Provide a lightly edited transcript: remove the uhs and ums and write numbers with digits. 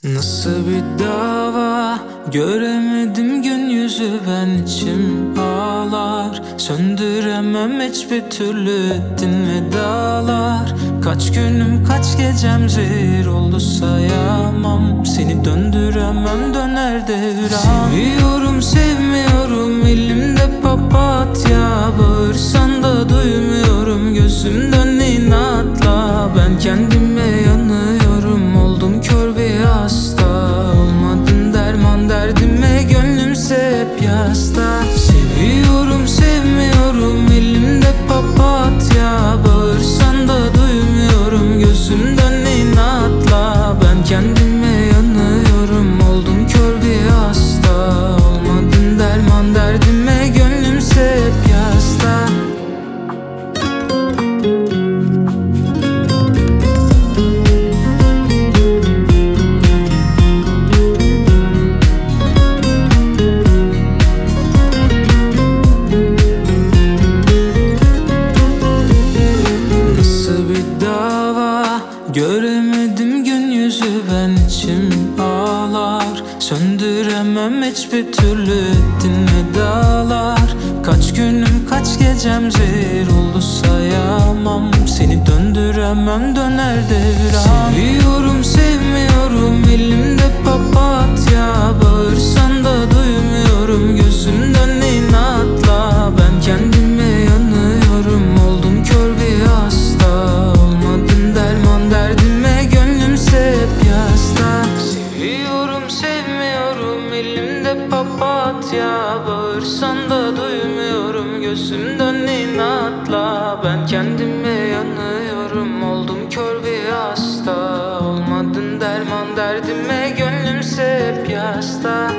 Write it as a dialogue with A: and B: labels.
A: Nasıl bir dava, göremedim gün yüzü, ben içim ağlar. Söndüremem hiçbir türlü ettin vedalar. Kaç günüm kaç gecem zehir oldu sayamam. Seni döndüremem, döner devran. Seviyorum sevmiyorum, elimde papatya. Bağırsan da duymuyorum, gözümden inatla. Ben kendime yanıyorum, oldum kör bir hasta. Olmadın derman derdime, gönlümse hep yasta. Seviyorum sevmiyorum, elimde papatya. Bağırsan da duymuyorum, gözümden inatla. Ben kendime yanıyorum, oldum kör bir hasta. Olmadın derman derdime, gönlümse hep yasta. Göremedim gün yüzü, ben içim ağlar. Söndüremem hiçbir türlü ettin vedalar. Kaç günüm kaç gecem zehir oldu sayamam. Seni döndüremem, döner devran. Seviyorum sevmiyorum, elimde papatya. Bağırsan da duymuyorum, gözümden inatla. Ben kendime yanıyorum, oldum kör bir hasta. Olmadın derman derdime, gönlümse hep yasta. Seviyorum sevmiyorum, elimde papatya. Bağırsan da duymuyorum, gözümden inatla. Ben kendime yanıyorum, oldum kör bir hasta. Olmadın derman derdime, gönlümse hep yasta.